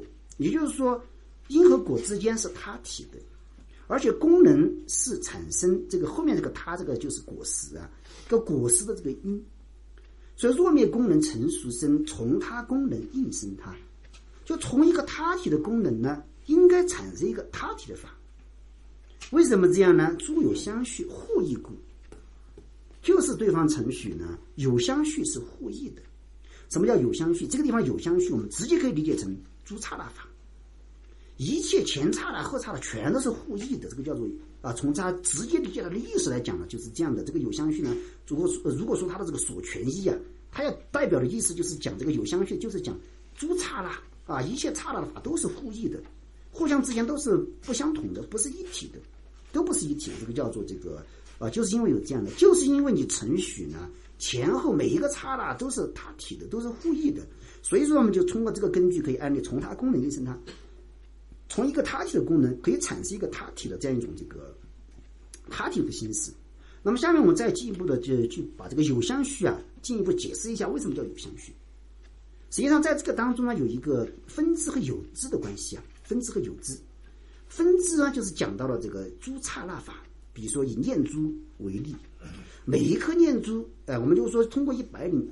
也就是说，因和果之间是他体的，而且功能是产生这个后面这个他，这个就是果实啊，这个果实的这个因。所以若灭功能成熟生，从他功能应生他，就从一个他体的功能呢，应该产生一个他体的法。为什么这样呢？诸有相续，互异故。就是对方程序呢，有相续是互异的。什么叫有相续？这个地方有相续，我们直接可以理解成诸刹那法。一切前刹那后刹那全都是互异的，这个叫做从它直接理解它的意思来讲呢，就是这样的。这个有相续呢，如果说它的这个所权义啊，它要代表的意思就是讲这个有相续，就是讲诸刹那一切刹那的法都是互异的，互相之间都是不相同的，不是一体的，都不是一体的。这个叫做这个就是因为有这样的，就是因为你程序呢前后每一个刹那都是他体的，都是互异的，所以说我们就通过这个根据可以案例从它功能应生它。从一个他体的功能可以产生一个他体的这样一种这个他体的心思。那么下面我们再进一步的就把这个有相续进一步解释一下为什么叫有相续。实际上在这个当中呢，有一个分支和有支的关系分支和有支。分支呢就是讲到了这个诸刹那法，比如说以念珠为例，每一颗念珠我们就说通过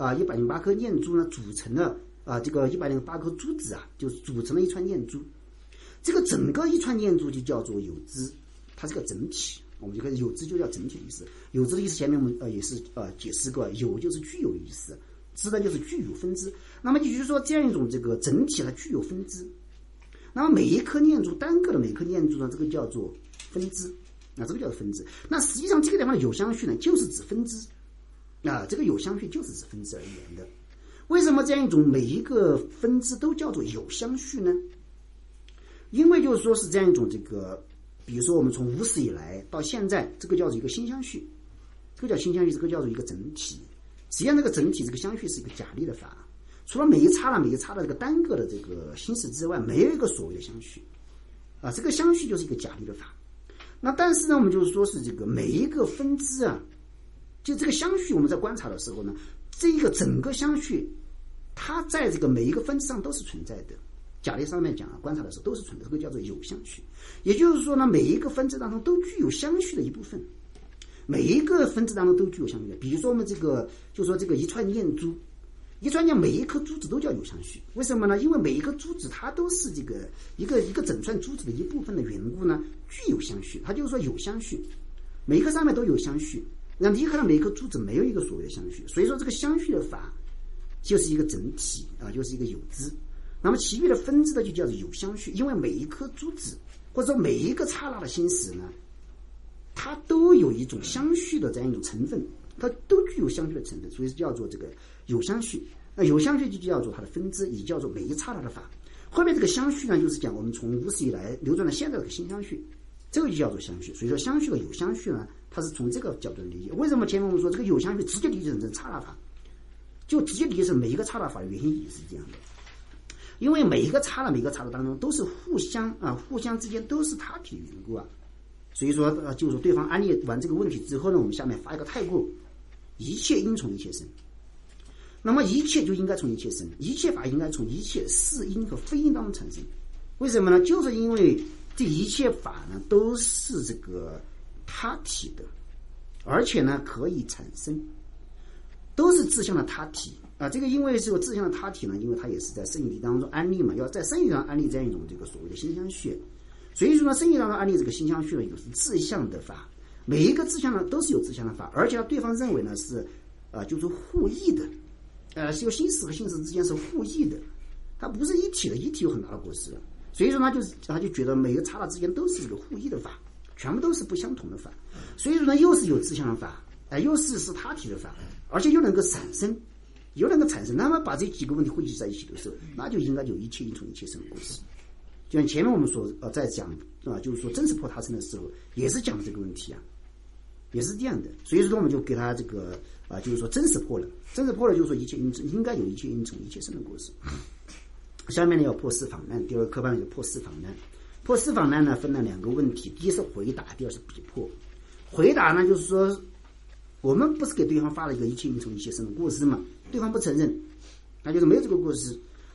108颗念珠呢组成了这个108颗珠子就组成了一串念珠。这个整个一串念珠就叫做有支，它是个整体。我们就看有支就叫整体的意思。有支的意思前面我们也是解释过，有就是具有的意思，支呢就是具有分支。那么也就是说这样一种这个整体它具有分支。那么每一颗念珠单个的每一颗念珠呢，这个叫做分支，这个叫做分支。那实际上这个地方的有相续呢，就是指分支这个有相续就是指分支而言的。为什么这样一种每一个分支都叫做有相续呢？因为就是说是这样一种这个，比如说我们从无始以来到现在，这个叫做一个心相续，这个叫心相续，这个叫做一个整体。实际上这个整体这个相续是一个假立的法，除了每一刹那这个单个的这个心识之外，没有一个所谓的相续这个相续就是一个假立的法。那但是呢，我们就是说是这个每一个分支就这个相续我们在观察的时候呢，这一个整个相续它在这个每一个分支上都是存在的。假立上面讲观察的时候都是存在，这个叫做有相续。也就是说呢，每一个分支当中都具有相续的一部分，每一个分支当中都具有相续的。比如说我们这个就说这个一串念珠，一串念每一颗珠子都叫有相续。为什么呢？因为每一个珠子它都是这个一个整串珠子的一部分的缘故呢，具有相续。它就是说有相续，每一颗上面都有相续。那离开了每一颗珠子没有一个所谓的相续，所以说这个相续的法就是一个整体就是一个有支。那么其余的分支的就叫做有相续，因为每一颗珠子或者说每一个刹那的心识呢，它都有一种相续的这样一种成分，它都具有相续的成分，所以叫做这个有相续。那有相续就叫做它的分支，也叫做每一刹那的法。后面这个相续呢，就是讲我们从无始以来流转到现在的心相续，这个就叫做相续。所以说相续和有相续呢，它是从这个角度理解。为什么前面我们说这个有相续直接理解成刹那法，就直接理解成每一个刹那法的原因也是这样的。因为每一个刹那当中都是互相之间都是他体的缘故所以说就是对方安利完这个问题之后呢，我们下面发一个太过，一切因从一切生。那么一切就应该从一切生，一切法应该从一切是因和非因当中产生。为什么呢？就是因为这一切法呢都是这个他体的，而且呢可以产生，都是自相的他体这个因为是有自相的他体呢，因为它也是在圣义当中安利嘛，要在圣义上安利这样一种这个所谓的心相续。所以说呢，圣义当中安利这个心相续呢，有自相的法，每一个自相呢都是有自相的法，而且对方认为呢是就是互异的，是有心识和心识之间是互异的，它不是一体的，一体有很大的过失。所以说呢，他就觉得每个刹那之间都是一个互异的法，全部都是不相同的法。所以说呢，又是有自相的法，又是他体的法，而且又能够产生。那么把这几个问题汇集在一起的时候，那就应该有一切因从一切生的故事。就像前面我们说在讲就是说真实破他生的时候，也是讲这个问题也是这样的。所以说我们就给他这个就是说真实破了就是说一切因应该有一切因从一切生的故事。下面呢要破四访难，第二个课本就破四访难。破四访难呢分了两个问题，第一是回答，第二是逼迫。回答呢就是说我们不是给对方发了一个一切因从一切生的故事嘛，对方不承认，那就是没有这个故事。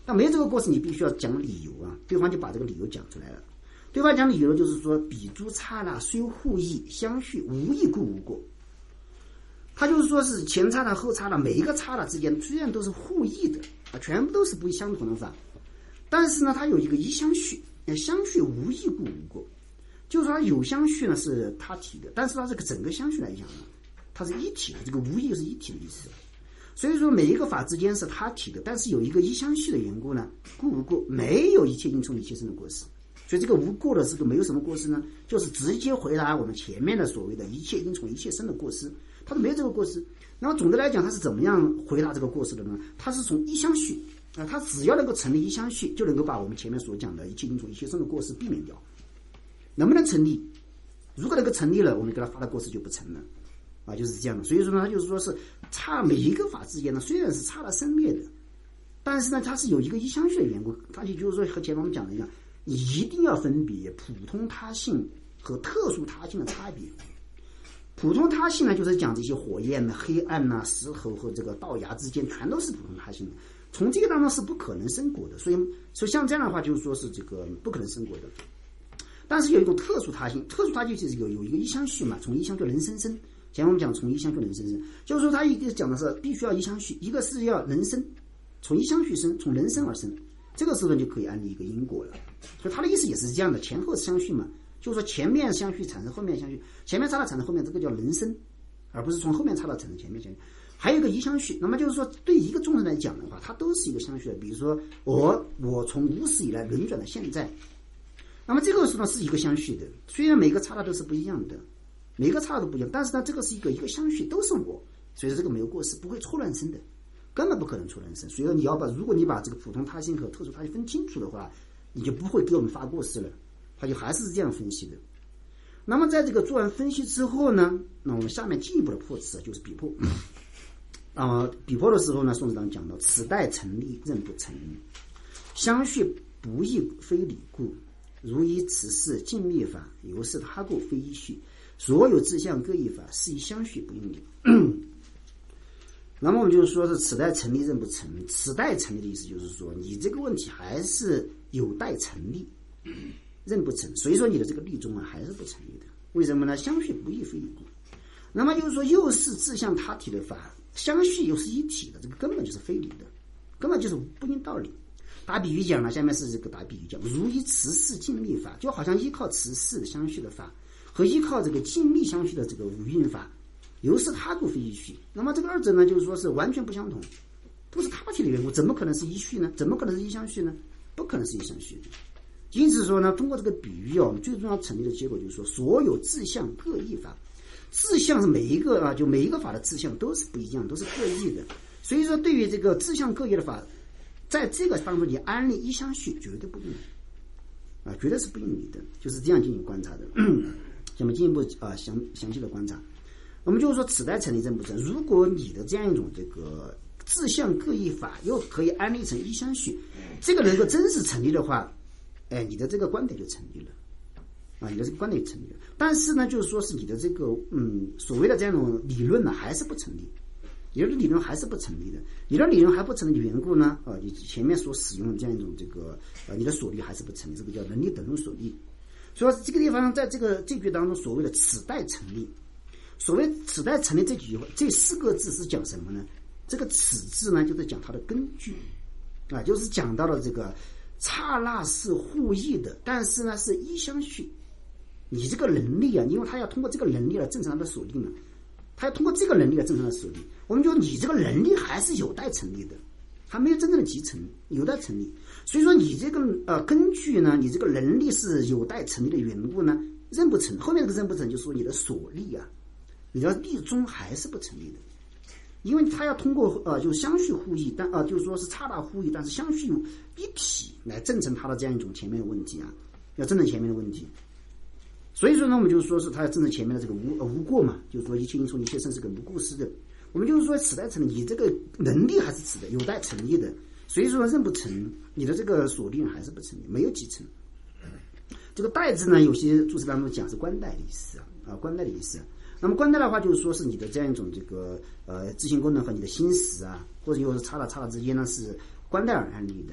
那没有这个过失，你必须要讲理由啊。对方就把这个理由讲出来了。对方讲理由就是说，彼诸刹那虽互异相续，无异故无过。他就是说是前刹那后刹那每一个刹那之间虽然都是互异的啊，全部都是不相同的法，但是呢，它有一个一相续，相续无异故无过。就是说它有相续呢是他体的，但是它这个整个相续来讲呢，它是一体的，这个无异是一体的意思。所以说每一个法之间是他体的，但是有一个一相续的缘故呢，故无过，没有一切因从一切生的过失。所以这个无过的这个没有什么过失呢，就是直接回答我们前面的所谓的一切因从一切生的过失，它是没有这个过失。那么总的来讲，它是怎么样回答这个过失的呢？它是从一相续啊，它只要能够成立一相续，就能够把我们前面所讲的一切因从一切生的过失避免掉。能不能成立？如果能够成立了，我们给他发的过失就不成了。啊，就是这样的。所以说呢，它就是说是差每一个法之间呢，虽然是差了生灭的，但是呢，它是有一个一相续的缘故。它也就是说和前面我们讲的一样，你一定要分别普通他性和特殊他性的差别。普通他性呢，就是讲这些火焰呢、黑暗呐、石头和这个道牙之间，全都是普通他性的。从这个当中是不可能生果的，所以像这样的话，就是说是这个不可能生果的。但是有一种特殊他性，特殊他性就是有一个一相续嘛，从一相就能生生。前面我们讲从一相续能生生，就是说他一个讲的是必须要一相续，一个是要能生，从一相续生，从能生而生，这个时候就可以安立一个因果了。所以他的意思也是这样的，前后相续嘛，就是说前面相续产生后面相续，前面刹那产生后面，这个叫能生，而不是从后面刹那产生前面相续。还有一个一相续，那么就是说对一个众生来讲的话，它都是一个相续的。比如说我从无始以来轮转到现在，那么这个时候呢是一个相续的，虽然每个刹那都是不一样的。每个刹那都不一样，但是呢，这个是一个相续，都是我，所以说这个没有过失，不会错乱生的，根本不可能错乱生。所以说如果你把这个普通他性和特殊他性分清楚的话，你就不会给我们发过失了。他就还是这样分析的。那么在这个做完分析之后呢，那我们下面进一步的破斥就是比破。比破的时候呢，宋子堂讲到：此待成立任不成，相续不异非理故，如以此事尽灭法，由是他故非依序。所有志向各异法，是以相续不应理。那么我们就是说是此待成立任不成，此待成立的意思就是说，你这个问题还是有待成立，任不成。所以说你的这个立宗啊，还是不成立的。为什么呢？相续不异非理故。那么就是说，又是志向他体的法，相续又是一体的，这个根本就是非理的，根本就是不应道理。打比喻讲呢，下面是这个打比喻讲，如以此事尽密法，就好像依靠此事相续的法。和依靠这个尽密相续的这个五蕴法，由是他故非依序。那么这个二者呢，就是说是完全不相同，不是他体的缘故，怎么可能是依序呢？怎么可能是依相续呢？不可能是依相续的。因此说呢，通过这个比喻我们最重要成立的结果就是说，所有志向各异法，志向是每一个就每一个法的志向都是不一样，都是各异的。所以说，对于这个志向各异的法，在这个当中你安立依相续绝对不应理绝对是不应理的，就是这样进行观察的。咱们进一步详细的观察，我们就是说此待成立任不成。如果你的这样一种这个志向各异法又可以安立成一相续，这个能够真实成立的话，你的这个观点就成立了你的这个观点就成立了。但是呢，就是说是你的这个所谓的这样一种理论呢，还是不成立。你的理论还是不成立的，你的理论还不成立的缘故呢，你前面所使用的这样一种这个你的所立还是不成立，这个叫能力等论所立。所以这个地方在这句当中所谓的此待成立，所谓此待成立这句话，这4个字是讲什么呢？这个此字呢，就是讲它的根据就是讲到了这个刹那是互异的，但是呢是一相续。你这个能力因为他要通过这个能力来证成他的所立嘛，他要通过这个能力来证成他的所立。我们就你这个能力还是有待成立的，还没有真正的集成，有待成立。所以说你这个根据呢，你这个能力是有待成立的缘故呢，任不成。后面这个任不成就是说你的所立你的立宗还是不成立的，因为他要通过就是相续互异，但就是说是刹那互异，但是相续一体来证成他的这样一种前面的问题要证成前面的问题。所以说呢，我们就是说是他要证成前面的这个无过嘛，就是说一切因从一切生是个无过失的。我们就是说此待成立，你这个能力还是此的，有待成立的。所以说任不成，你的这个所立还是不成立，没有集成。这个待字呢，有些注释当中讲是观待的意思观待的意思。那么观待的话，就是说是你的这样一种这个知行功能和你的心识或者又是刹那之间呢是观待而安立的。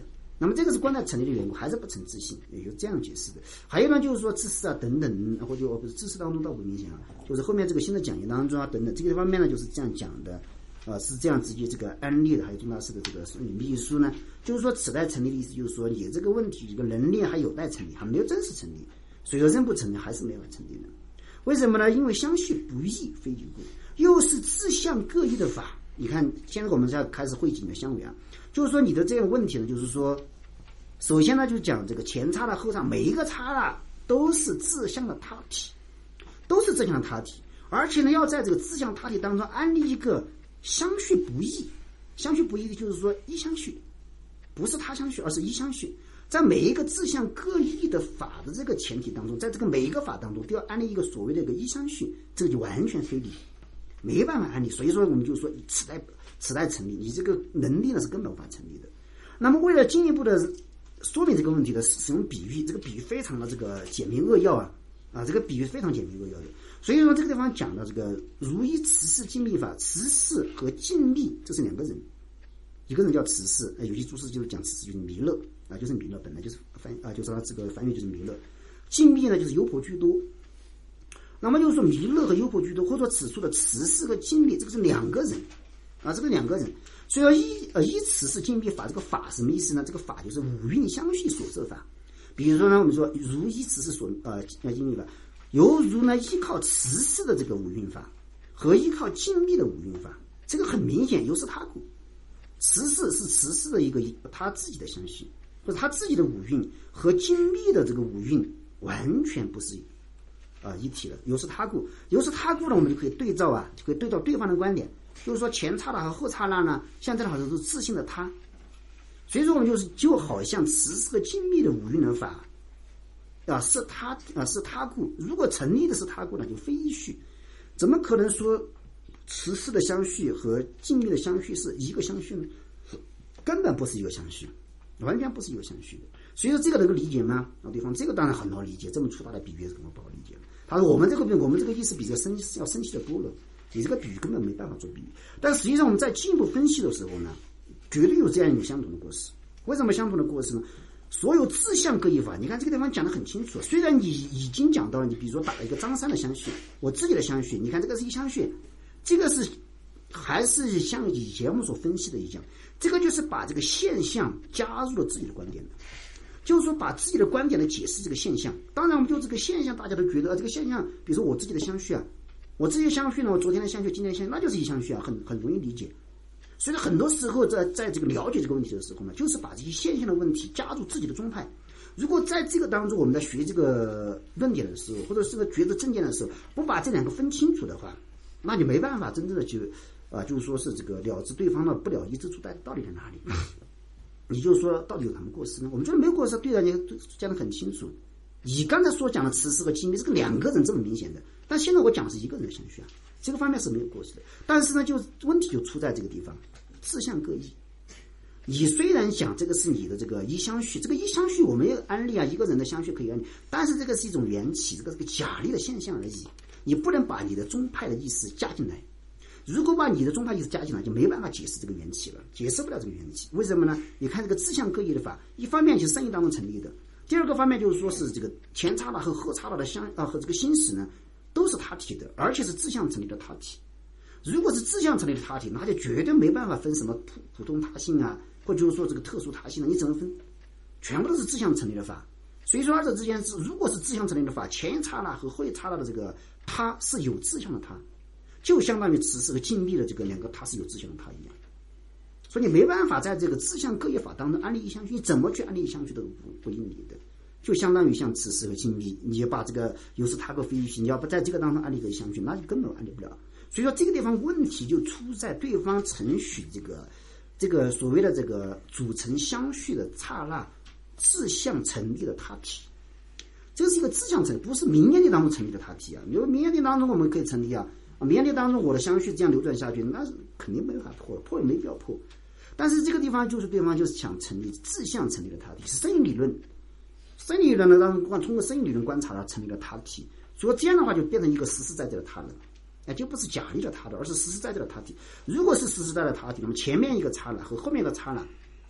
那么这个是关在成立的缘故，还是不成自性，也有这样解释的。还有呢，就是说自私啊等等，或者不是自私当中倒不明显啊，就是后面这个新的讲义当中啊等等这个方面呢，就是这样讲的。是这样直接这个案例的，还有钟大师的这个秘书呢，就是说此待成立的意思，就是说你这个问题这个能力还有待成立，还没有正式成立，所以说仍不成立，还是没有成立的。为什么呢？因为相续不异，非一故，又是自相各异的法。你看，现在我们在开始汇集你的相违啊，就是说你的这个问题呢，就是说，首先呢就讲这个前刹那后刹，每一个刹那都是自相的他体，都是自相的他体，而且呢要在这个自相他体当中安立一个相续不异，相续不异的就是说一相续，不是他相续，而是一相续。在每一个自相各异的法的这个前提当中，在这个每一个法当中都要安立一个所谓的一个一相续，这个就完全非理，没办法安立。所以说我们就说此待成立，你这个能力呢是根本无法成立的。那么为了进一步的说明这个问题的使用比喻，这个比喻非常的这个简明扼要啊，这个比喻非常简明扼要的。所以说这个地方讲的这个如一持世静密法，持世和静密这是两个人，一个人叫持世，有些注释就是讲持世就是弥勒啊，就是弥勒本来就是就是他这个翻译就是弥勒，静密呢就是优婆居多。那么就是说弥勒和优婆居多，或者说此处的持世和静密，这个是两个人啊，这个两个人。所以说依持世静密法，这个法什么意思呢？这个法就是五蕴相续所摄法。比如说呢，我们说如依持世所静密法。犹如呢，依靠持世的这个五蕴法和依靠静密的五蕴法，这个很明显由是他故。持世是持世的一个他自己的相续，或者他自己的五蕴和静密的这个五蕴完全不是一体的，由是他故。由是他故呢，我们就可以对照就可以对照对方的观点，就是说前刹那和后刹那呢，像这种好像都是自性的他，所以说我们就好像持世和静密的五蕴的法。是他故。如果成立的是他故呢，就非一序。怎么可能说持世的相续和静密的相续是一个相续呢？根本不是一个相续，完全不是一个相续的。所以说这个能够理解吗？对方这个当然很好理解，这么粗大的比喻怎么不好理解？他说我们这个意思比这个要深细的多了，你这个比喻根本没办法做比喻。但实际上我们在进一步分析的时候呢，绝对有这样一种相同的过失。为什么相同的过失呢？所有自相各异法，你看这个地方讲得很清楚。虽然你已经讲到了，你比如说打了一个张三的相续，我自己的相续，你看这个是一相续，这个是还是像以前我们所分析的一样，这个就是把这个现象加入了自己的观点的，就是说把自己的观点来解释这个现象。当然我们就这个现象大家都觉得这个现象，比如说我自己的相续我自己的相续呢，我昨天的相续今天的相续，那就是一相续很容易理解。所以很多时候在这个了解这个问题的时候呢，就是把这些现象的问题加入自己的宗派。如果在这个当中我们在学这个论点的时候，或者是觉得正见的时候，不把这两个分清楚的话，那你没办法真正的就是说是这个了知对方的不了义之处到底在哪里。你就说到底有什么过失呢？我们觉得没有过失，对人家讲得很清楚。你刚才所讲的持世和静密，这个两个人这么明显的，但现在我讲的是一个人的相续这个方面是没有过失的。但是呢，就问题就出在这个地方。自相各异，你虽然想这个是你的这个一相续，这个一相续我们也安利一个人的相续可以安利，但是这个是一种缘起，这个是个假立的现象而已，你不能把你的宗派的意思加进来。如果把你的宗派意思加进来，就没办法解释这个缘起了，解释不了这个缘起。为什么呢？你看这个自相各异的法，一方面就是生意当中成立的，第二个方面就是说是这个前刹那和后刹那的和这个心识呢，都是他体的，而且是自相成立的他体。如果是自相成立的他体，那就绝对没办法分什么普通他性或者就是说这个特殊他性你怎么分？全部都是自相成立的法。所以说二者之间如果是自相成立的法，前一刹那和后一刹那的这个他是有自相的他，就相当于持世和静密的这个两个他是有自相的他一样。所以你没办法在这个自相各异法当中安立一相续，你怎么去安立一相续都不应理的，就相当于像持世和静密，你要把这个有时他个非一序，你要不在这个当中安立一个一相续，那就根本安立不了。所以说这个地方问题就出在对方承许这个所谓的这个组成相续的刹那自相成立的他体，这是一个自相成立，不是明眼力当中成立的他体因为明眼力当中我们可以成立明眼力当中我的相续这样流转下去，那肯定没法破也没必要破。但是这个地方就是对方就是想成立自相成立的他体，是生理理论。生理理论呢，当中通过生理理论观察了成立了他体，所以这样的话就变成一个实实在在的他了。就不是假立的他的，而是实实在在的他体。如果是实实在在的他体，那么前面一个刹那和后面的刹那，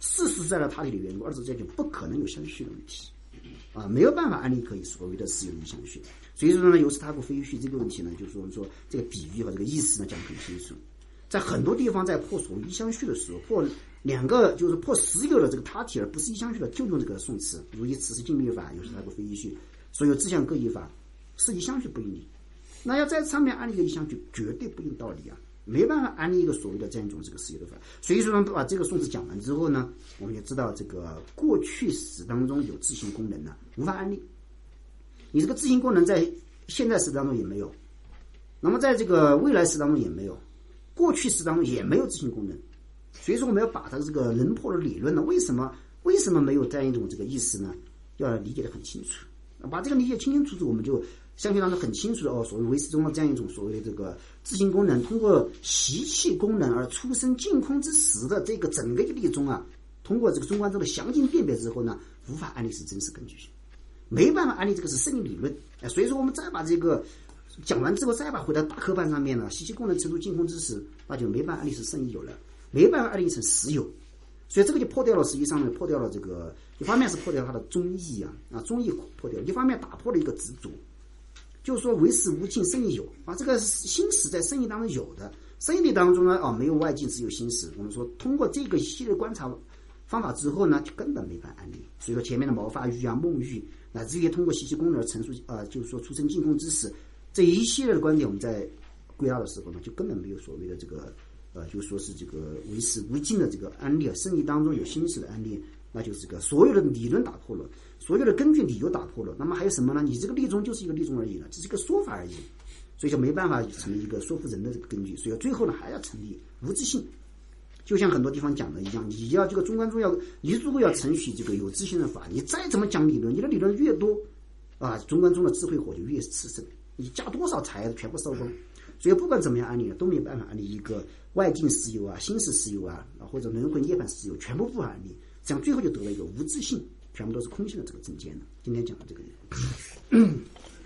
事实在了他体的缘故，二者之间就不可能有相续的问题啊，没有办法安利可以所谓的实有的相续。所以说呢，由是他不非续这个问题呢，就是我们说这个比喻和这个意思呢讲得很清楚。在很多地方在破所谓一相续的时候，破两个就是破实有的这个他体而不是一相续的，就用这个宋词，如以此是尽密法，有是他不非一续，所有志向各一法，是一相续不应理。那要在上面安利一个一相续，绝对不应道理啊，没办法安利一个所谓的这样一种这个实有的法。所以说呢，把这个宋词讲完之后呢，我们就知道这个过去时当中有自性功能呢，无法安利。你这个自性功能在现在时当中也没有，那么在这个未来时当中也没有，过去时当中也没有自性功能。所以说我们要把它这个人破的理论呢，为什么没有这样一种这个意思呢？要理解得很清楚，把这个理解清清楚楚，我们就相对当中很清楚的所谓唯识中的这样一种所谓的这个自性功能，通过习气功能而出生净空之时的这个整个一例中啊，通过这个中观中的详尽辨别之后呢，无法安利是真实根据性，没办法安利这个是圣义理论。所以说我们再把这个讲完之后，再把回到大科班上面呢，习气功能成出净空之时，那就没办法安利是圣义有了，没办法安利成实有。所以这个就破掉了，实际上呢，破掉了这个一方面是破掉它的中义中义破掉，一方面打破了一个执着，就是说唯识无尽，圣义有啊，这个心识在圣义当中有的，圣义理当中呢没有外境，只有心识。我们说通过这个系列观察方法之后呢，就根本没法安利。所以说前面的毛发欲梦欲，乃至于通过习气功能而陈述就是说出生净空之时，这一系列的观点，我们在归纳的时候呢，就根本没有所谓的这个就说是这个唯识无尽的这个安利圣义当中有心识的安利，那就是这个所有的理论打破了，所有的根据理由打破了，那么还有什么呢？你这个例中就是一个例中而已了，只是一个说法而已，所以就没办法成为一个说服人的这个根据。所以最后呢，还要成立无自性。就像很多地方讲的一样，你要这个中观中你如果要承许这个有自性的法，你再怎么讲理论，你的理论越多中观中的智慧火就越炽盛，你加多少柴全部烧光。所以不管怎么样安利都没有办法安利一个外境实有心识实有或者轮回涅槃实有，全部不法安利，这样最后就得了一个无自性，全部都是空性的这个正见了。今天讲到这个地方。